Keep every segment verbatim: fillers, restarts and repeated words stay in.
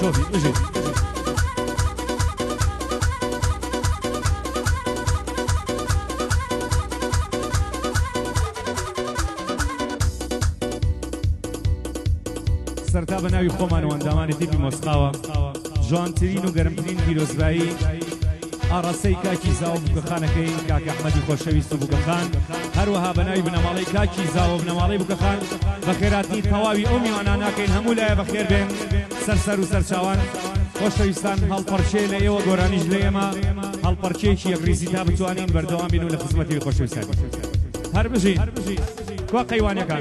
بژێ سەرتا بە ناوی خۆمان و ئەندامانی تیپی مۆسقاوە جوانترین و گەرمترین پیرۆزبایی ئاڕاستەی کاکی زاوە بووکەخانەکەی کاک ئەحمەدی خۆشەویست و بووکەخان هەروەها بە ناوی بنەماڵەی کاکی زاوە بنەماڵەی بووکەخان بە خێراتنی تەواوی ئەو میوانان ناکەین هەموو لایە بەخێر بێن سەرسەر و سەرچاوان خۆشەویستان هەڵپەرچێ لە ئێوە گۆرانیش لە ئێمە هەڵپەرچێکی یەکریزی تا بتوانین بەردەوام بین و لە خزمەتی خۆشەویستان هەر بژین کوا قەیوانەکان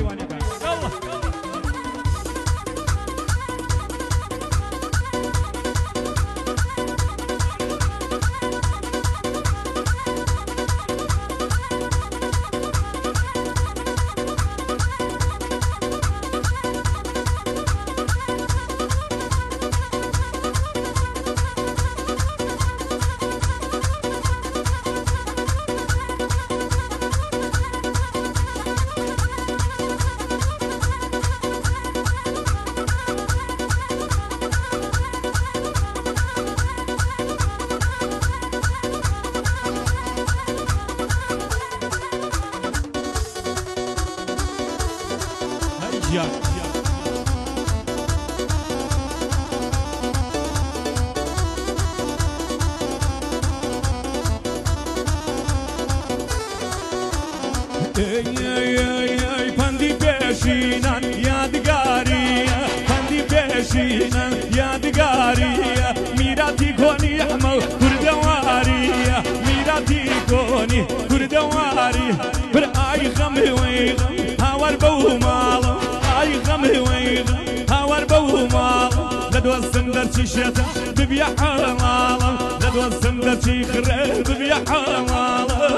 پەندی پێشینان یادگاریە پەندی پێشینان یادگاریە میراتی کۆنی ئەمە کوردەواریە میراتی کۆنی کوردەواری بر ئای غەمی وەی غەم هاوار بەو ماڵم ئای غەمی وەی غەم هاوار بەو ماڵم لە دۆستم دەرچی شێتە ببیە حەڵاڵم لە دۆستم دەرچی خڕێ ببیە حەڵاڵم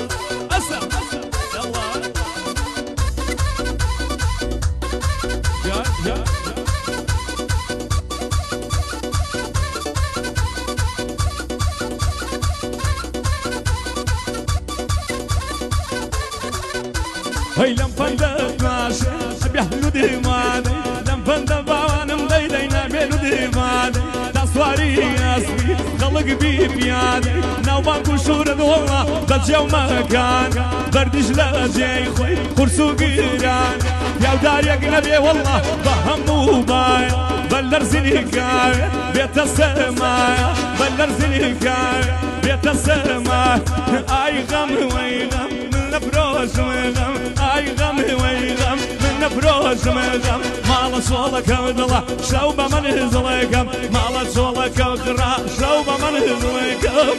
هەی لەم پەندە باشە بێحن و دیمانەی لەم پەندە باوانم دەیدەی نابێن و دیمانەی دەسواری ئەسپی خەڵک بی پیادەی ناوبانگ و شوورە دۆڵە بەجێو مەکان بەردیش لە جێی خۆی قورس و گیران پیاودارێک نەبێ وەڵڵا بە هەموو بایە بە لەرزنی کاوێ بێتە سەرمایە بە لەرزنی کاوێ بێتە سەرمایە ئای غەم وەی غەم من نەفرۆشم غەم ئای غەم وەی غەم من نەفرۆشم غەم ماڵە چۆڵەکە دڵە شەو بە من هزڵێکەم ماڵە چۆڵەکە گڕا شەو بە من هزڵێکەم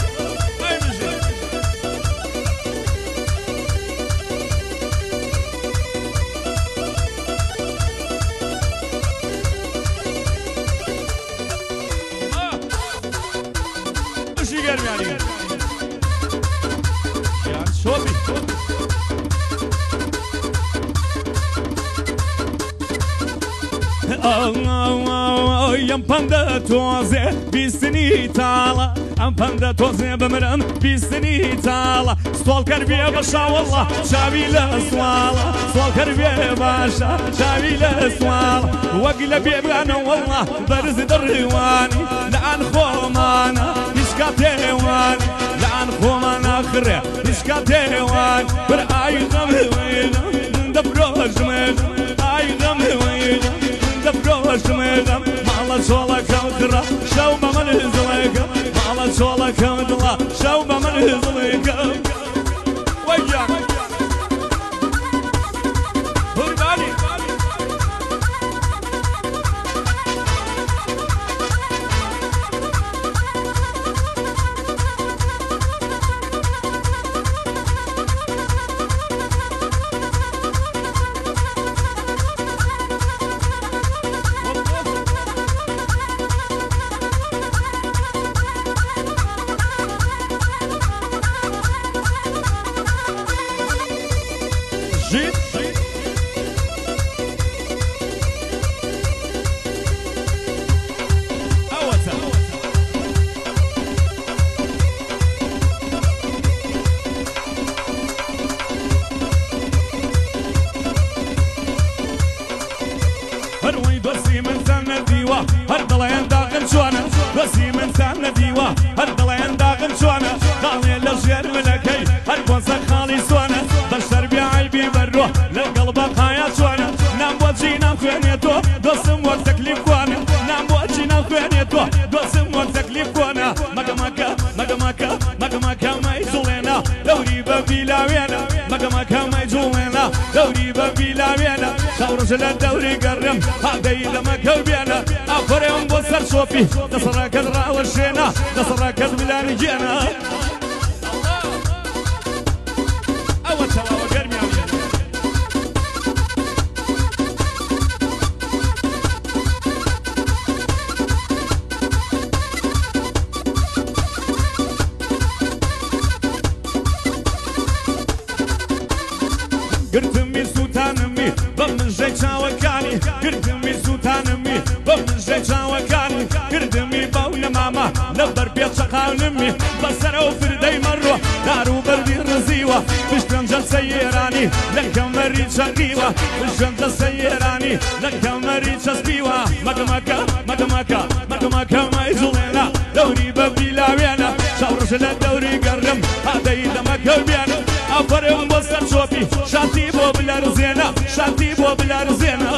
ئەم پەندە تۆزێ بیستنی تاڵە ئەم پەندە تۆزێ بمرم بیستنی تاڵە ستۆڵکەر بێ بەشە وەڵڵا چاوی لە سواڵە ستۆڵکەر بێ باشە چاوی لە سواڵە وەک لە بێبگانە وەڵڵا بەرز دڕوانی لە ئان خۆمانە هیچ کاتێوانی لە ئان خۆمانە خڕێ هیچ کاتێوان بر ئای غەم وەی غەم دەفرۆشم ئای غەم وەی غەم دەفرۆشم غەم ماڵە چۆڵەکە دڕە شەو بە من هزڵێکەم ماڵە چۆڵەکە دڵە شەو بە من هزڵێکەم وەیان دۆسی من چەند نەدیوە هەر دڵێن داغم چۆنە دۆسی من چەند نەدیوە هەر دڵێن داغم چۆنە خاڵێ لە ژێر ملەکەی هەر کۆسە خاڵی سوانە بە شەربی عیبی بەرۆ لەگەڵ بەقایا چۆنە نام بۆچی نامخوێنێتۆ دۆستم وەک تەکلیف کوانە نام بۆچی نامخوێنێتۆ دۆستم وەک تەکلیف کوانە مەگەمەکە مەگەمەکە مەگەمەکە مای جوڵێنە دەوری بە بیلاوێنە مەگەمەکە مای جوڵێنە دەوری بە بیلاوێنە شەوڕژە لە دەوری گەڕم هادەی دەمەکە بێنە ئافرێم بۆ سەر شۆپی دەسەڕاکەت ڕاوەشێنە دەسەڕاکەت بلانی گێنە ئەوە چاوە گەرمیان گرتمی سوتانمی بە منژەی چاوەکانی گرتمی سوتانمی بە منژەی چاوەکانی گردمی باو لە ماما لەبەر پێ چەقاونمی بەسەرە و فردەی مەڕۆ دار و بەردی ڕزیوە پشتم جە سەیێرانی لە کەمەری چەقیوە پشتم جە سەیێرانی لە کەمەری چەسپیوە مەگەمەکە مەگەمەکە مەگەمەکە مای جوڵێنە دەوری بە بیلاوێنە شەوڕژە لە دەوری گەڕم هادەی دەمەکە بێنە ئافرێم بۆ سەر شۆپی شاتی بۆ بلەرزێنە شاتی بۆ بلەرزێنە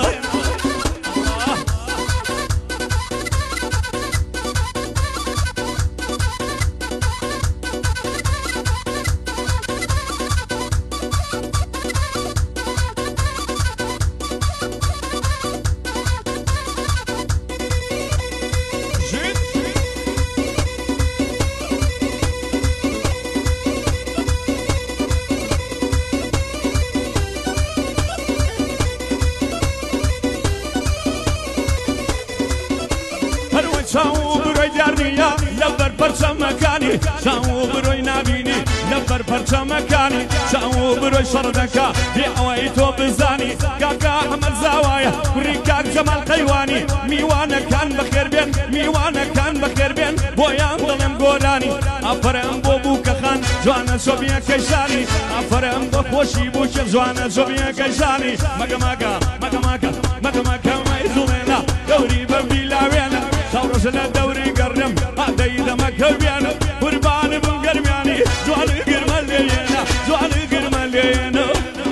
شاو بروی دیارنیا لبر پرچمکانی شاو بروی نبینی لبر پرچمکانی شاو بروی شردکا بیاوی تو بزانی کاکا احمد زوایا بری کاک جمال قیوانی میوانه کان بخیر بین میوانه کان بخیر بین بویان دلم گورانی افرم بو بوکا خان جوانا شوبیا کشانی افرم بو خوشی بوکا جوانا شوبیا کشانی مگا مگا مگا مگا مگا مگا مایزولینا دوری ببیلاوینا شاورش لدوري قرم هذا إذا ما كبيان قربان بقرمياني جوال قرم لينا جوال قرم لينا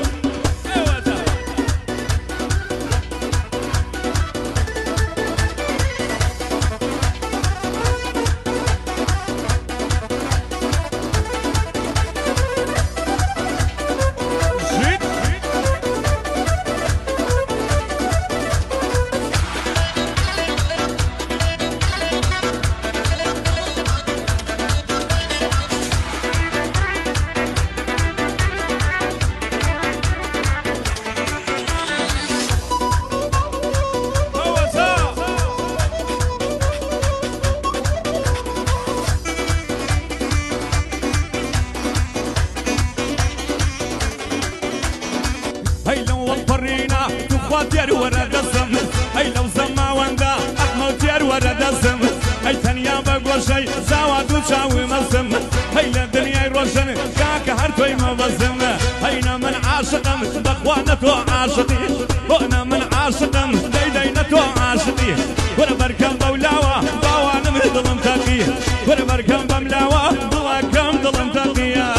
تير ورد الزم أي لو زما وندا أحمد تير ورد الزم أي تنيا بقول شيء زواد وشاوي مزم هاي الدنيا روشن كاك هرتوي ما بزم هينا من عاشقم بقوانا تو عاشقي وأنا من عاشقم ديدينا تو عاشقي وأنا بركم بولاوة باوانا مهضلم تقي وأنا بركم بملاوة ضواكم ضلم تقي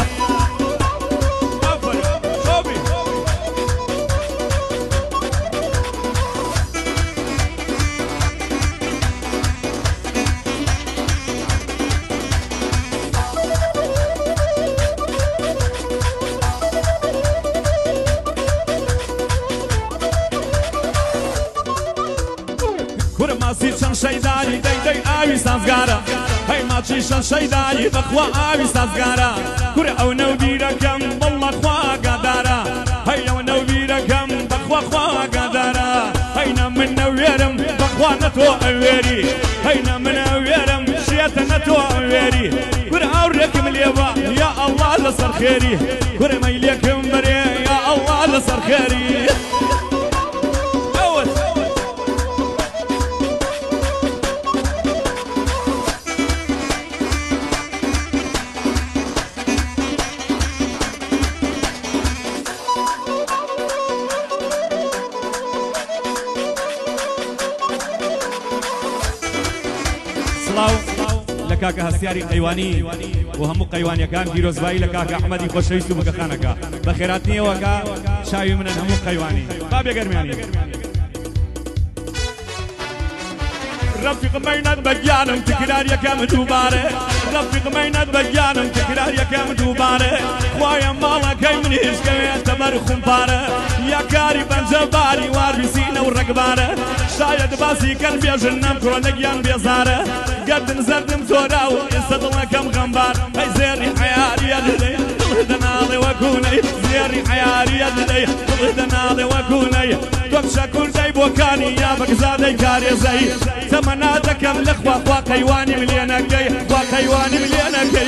ماسی چند شیدانی دی دی آوی سازگارا هی ماچی چند شیدانی بخوا آوی سازگارا کور او نو بیرکم بالله خوا قدارا هی او نو بیرکم بخوا خوا قدارا هینا من نویرم بخوا نتو اویری هینا من نویرم شیت نتو اویری کور او رکم لیوا یا الله لسر خیری کور میلیکم بری یا الله لسر خیری سڵاو لە کاکە هەستیاری قەیوانی و هەموو قەیوانیەکان پیرۆزبایی لە کاکە ئەحمەدی خۆشەویست و بووکەخانەکە بە خێرات نییەوەکە چاوی منن هەموو قەیوانی با بێگەرمیانی رفیق مینت بگیانم تکرار یکم دوباره رفیق مینت بگیانم تکرار یکم دوباره خوایم مالا که منیش که تبر خون پاره یا کاری بنجه باری وار بسینه و رقباره شاید باسی کن بیجنم کرونگیان بیزاره گردن زردم زورا و استدل کم غنبار ای زیری حیاری دلی دنالی و کونی زیری حیاری دلی دنالی و کونی توک شکر دی بوکانی یا بگزادی کاری زی تمناتكم الاخوة خوا قيواني مليانة كي خوا قيواني مليانة كي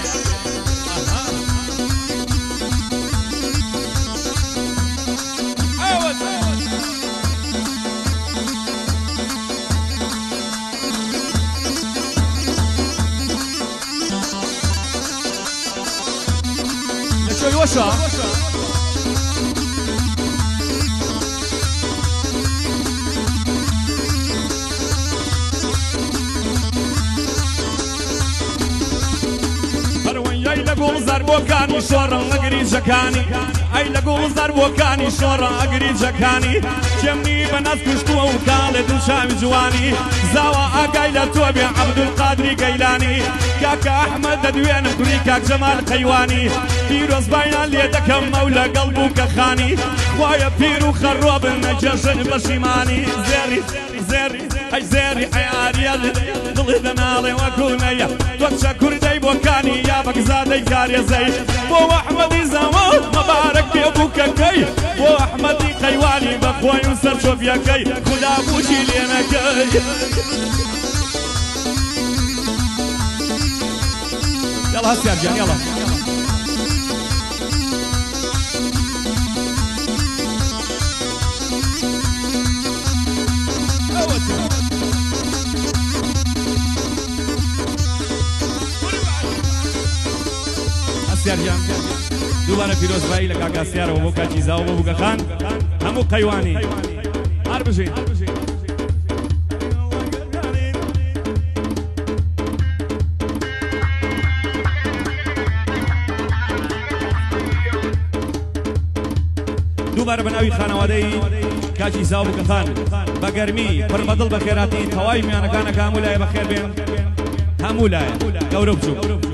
شوي وشا أي لقول زربوكاني شورا أقري جكاني أي لقول زربوكاني شورا أقري جكاني جمني بنات كشتو وكالد وشام جواني زاوا أقايلة توبي عبد القادر قيلاني كاكا أحمد دوين كري كاك جمال قيواني بيروز باينا ليدكم مولى قلبك خاني خوايا بيرو خروب النجاشن بشيماني زيري زيري أي زيري حياري دلي دنالي وكوني توتشكر دي بوكاني يا بقزادي كاري زي بو أحمدي زمان مبارك بيبوك كي بو أحمدي قيواني بخوي وسر شوف يا كي خدا بوشي لينا كي يلا هسي أرجان يلا سيارجان دوباره فيروز باي لكاكا سيارة وبوكا جيزا وبوكا خان همو قيواني عربشي دوباره بناوي خانوادي كاجي زاو بوكا خان بقرمي بربضل بخيراتي تواي ميانا كان كامولاي بخير بين همولاي قوربشو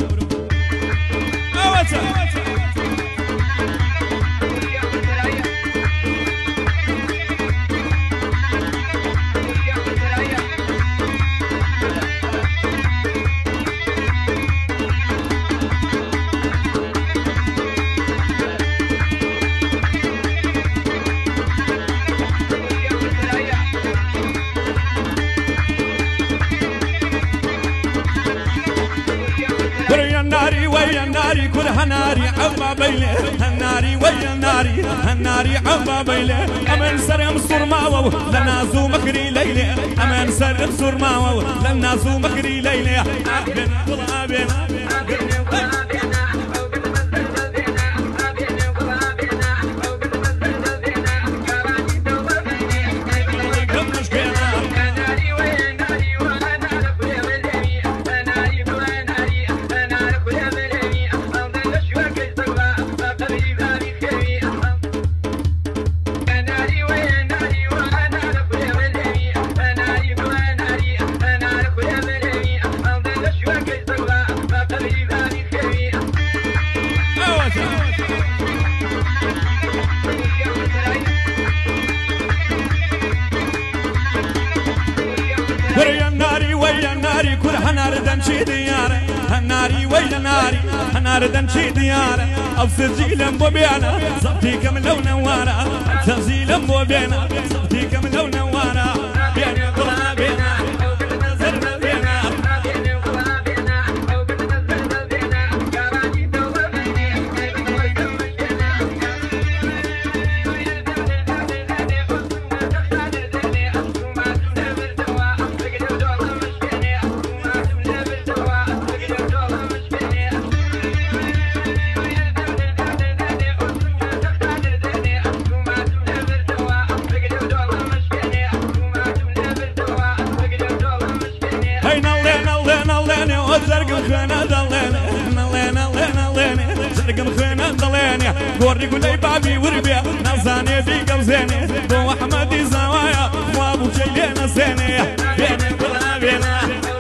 الناري ويا الناري كل هناري عما بيلي الناري ويا الناري الناري عما بيلي أمن سرم صرماو لنازو مكري ليلي أمن سرم صرماو لنازو مكري ليلي بنا ولا بنا دنشي ديارة هناري ويا ناري هنار دنشي ديارة أبصر جيلم بوبيانا صبتي كم لو نوارا تزيلم بوبيانا صبتي كم لو نوارا بيانا قلا بينا زرنا بينا وزرقم خينا دلينا نلينا لينا لينا زرقم خينا دلينا قوري قولي بابي وربيا نزاني في قوزيني بو أحمدي زوايا وابو شيلينا سيني بينا بلا بينا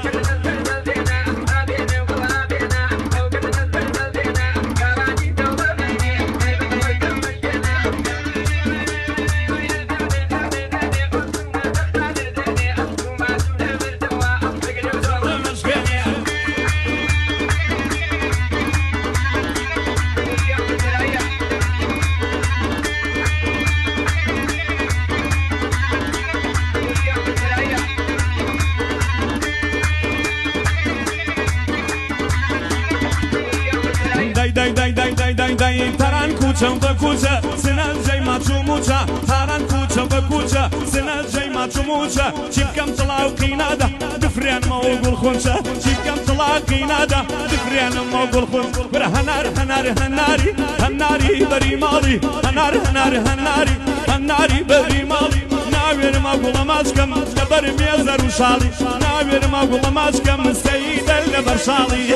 دای دای دای دای دای دای تران کوچه و کوچه سنل جای ماچو موچه تران کوچه و کوچه سنل جای ماچو موچه چیپ کم طلع قیناده دفرین ما وقول خونچه چیپ کم طلع قیناده دفرین ما وقول خون بره هنار هنار هناری هناری بری مالی هنار هنار هناری هناری بری مالی ناویر ما وقول ماشکم لبر میزر و شالی ناویر ما وقول ماشکم سید لبر شالی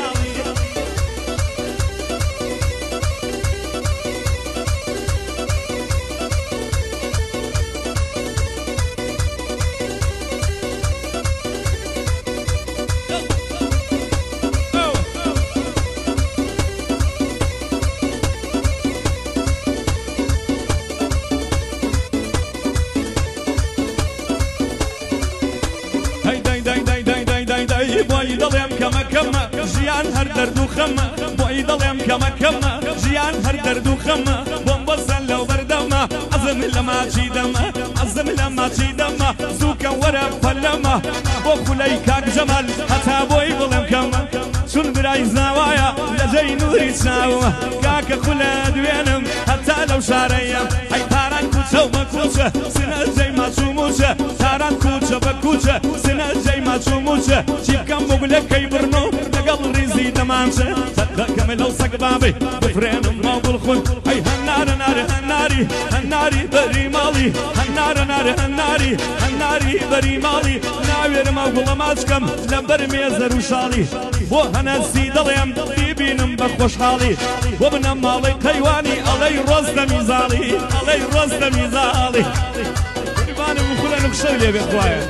بۆی دڵێم کەمە کەمە ژیان هەر دەرد و خەمە بۆی دڵێم کەمە کەمە ژیان هەر دەرد و خەمە بۆم بەزەن لەو بەردەمە عەزم لە ماچی دەمە عەزم لە ماچی دەمە زووکە وەرە پەلەمە بۆ خولەی کاک جەمال هەتا بۆی بڵێم کەمە چون برای زاوایە لە جەی نووری چاومە کاکە خولە دوێنم هەتا لەو شارەیەم ئەی تاران کوچە و مەکوچە سنە جەی ماچوو موچە تاران کوچە بە کوچە سنە جەی ماچوو موچە چیبکەم بۆ گولەکەی بڕنۆ لەگەڵ ڕیزی دەمانچە دەکەمە لەو سەگ بابێ بفرێنم ماو بڵخون ئەی هەنارە نارە هەناری هەناری بەری ماڵی هەنارە نارە هەناری هەناری بەری ماڵی ناوێرە ماو گوڵە ماچکەم لەبەر مێزەر و شاڵی بۆ هەنەسی دڵێم بیبینم بە خۆشحاڵی بۆ بنەم ماڵی قەیوانی ئەڵەی ڕۆستە میزاڵی ئەڵەی ڕۆستە میزاڵی قوربانم خوڵە نوخشەی لێ بێ خوایە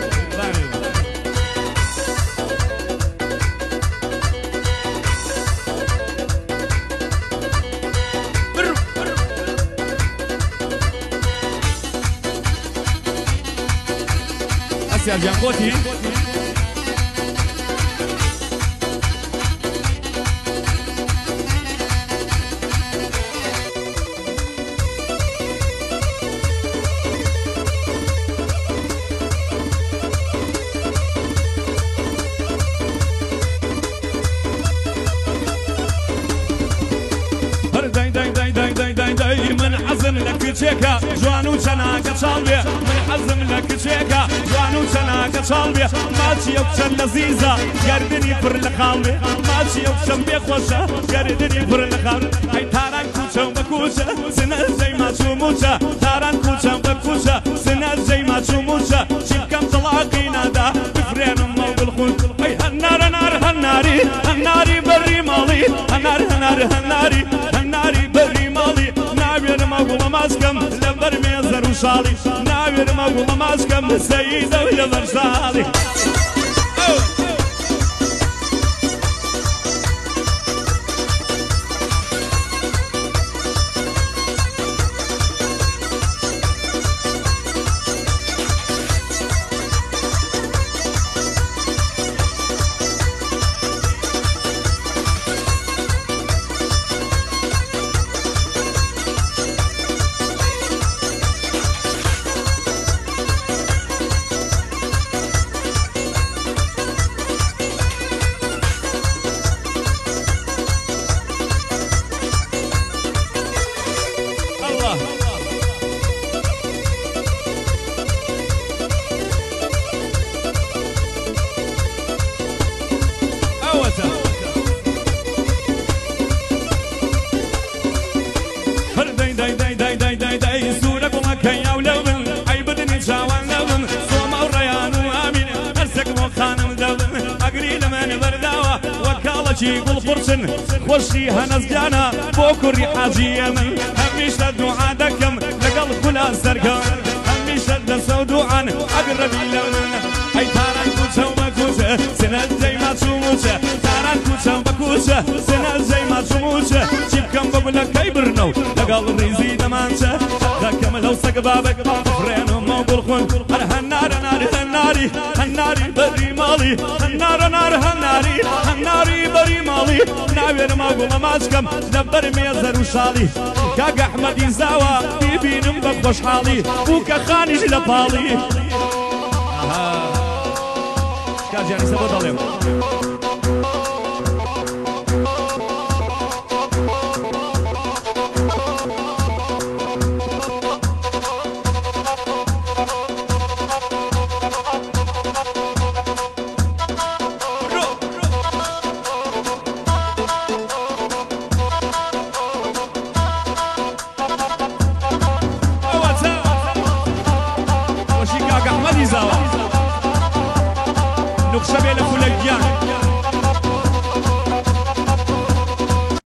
سرجان خۆتی من حزم لك تشيكا جوانو تناكا صالبي من حزم لك تشيكا جوانو تناكا صالبي ماشي يوكشن لذيذة يردني فر لخالبي ماشي يوكشن بيخوشة يردني فر لخالبي هاي تاران كوشة وبكوشة سنة زي ما تشوموشة تاران كوشة وبكوشة سنة زي ما تشوموشة شبكم طلاقي نادا بفرين امو بالخون هاي هنار هنار هناري هناري بري مالي هنار هنار هناري هناري بري مالي ناوێر مەگوڵە ماسکەم لەبەر مێزەر و شاڵی ناوێر مەگوڵە ماسکەم سەیدە لەبەر شاڵی خانم دەڵم ئەگری لە من بەرداوە خەڵکی گوڵ قورسن خۆشی هەنەزگیانە بۆ کوڕی حاجیە من هەمیشە دوعا دەکەم لەگەڵ خولا سەرگەم هەمیشە دەسە و دوعان ئەگرەبی لە من ئەی تاران کوچە و مەکوچە سنەت جەی ماچوموچە تاران کوچە و مەکوچە سنەت جەی ماچوموچە چی بکەم بە گولەکەی برنەو لەگەڵ ڕیزی دەمانچە دەکەم لەو سەگ بابک بفرێنم و گوڵخۆن هەر هەنارە ناری هەناری هەناری بەری ماڵی هەنارە نار هەناری هەناری بەری ماڵی ناوێنم ئاگوڵە ماچکەم لەبەر مێزەر و شاڵی کاک ئەحمەدی زاوە بیبینم بە خۆشحاڵی بووکە خانیش لە پاڵی کاجیانی سە بۆ دەڵێم